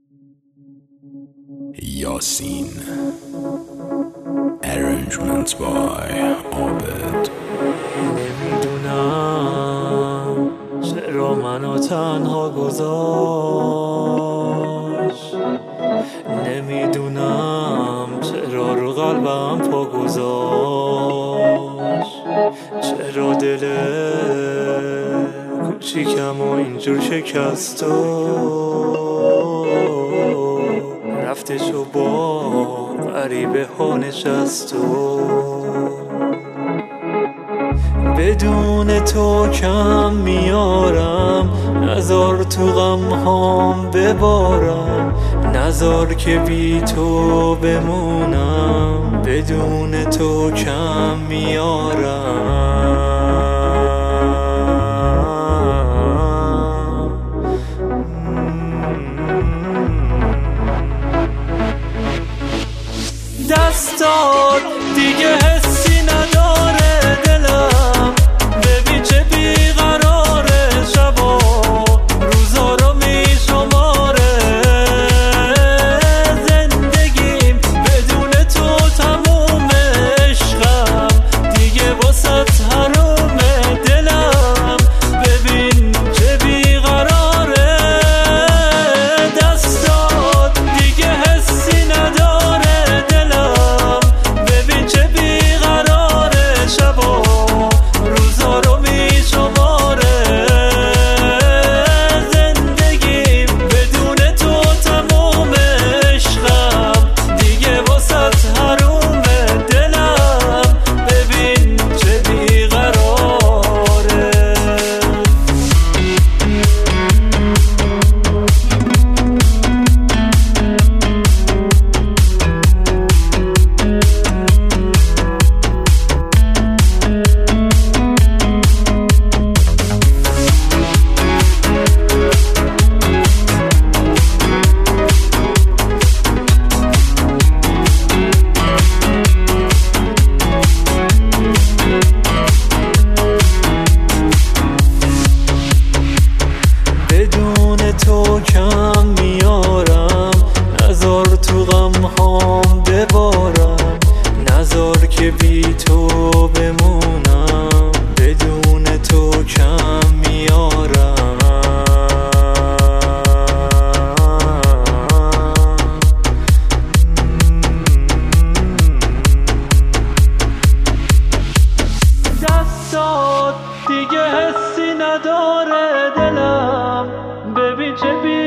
یاسین. Arrangements by عابد. نمیدونم چرا منو تنها گذاشت، نمیدونم چرا رو قلبم پا گذاشت، چرا دل کوچیکم و اینجور شکست و رفتش و با غریبه ها نشست و بدون تو کم میارم، نذار تو غم هام ببارم، نذار که بی تو بمونم، بدون تو کم میارم. دستات دیگه حسی نداره دلم، ببین چه بیقراره، شبا روزا رو میشماره، زندگیم بدون تو تموم، عشقم دیگه واسط حرومه، دلم ببین چه بیقراره. دستات دیگه حسی نداره دلم، ببین چه بیقراره، شبا روزا رو میشماره، زندگیم بدون تو تموم، عشقم دیگه واسط حرومه، دلم ببین چه بیقراره. بدون تو کم میارم، نذار تو غم هام ببارم، نذار که بی تو بمونم، بدون تو کم میارم. دستات دیگه حسی نداره دلم، ببین چه